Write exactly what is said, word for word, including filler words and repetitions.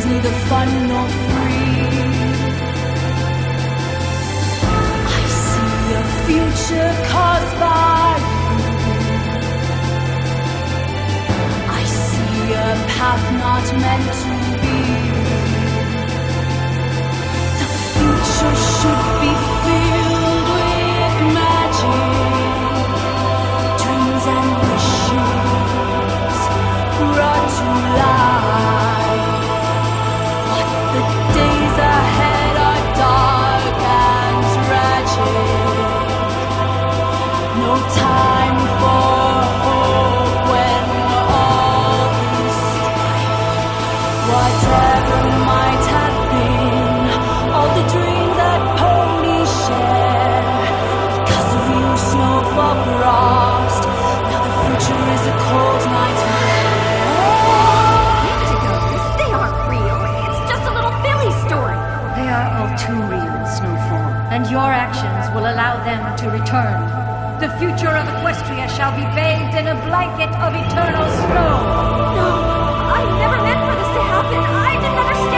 is neither fun nor free. I see a future caused by you. I see a path not meant to be. The future should be filled with magic, dreams and wishes brought to life. But the days ahead are dark and tragic. No time for hope when all is strife. Whatever might have been, all the dreams that ponies share, because of you, snow for frost. Now the future is a cold nightmare. Indigos, they aren't real. It's just a little Philly story. They are all too real, Snowfall, and your actions will allow them to return. The future of Equestria shall be bathed in a blanket of eternal snow. No, I never meant for this to happen. I didn't understand.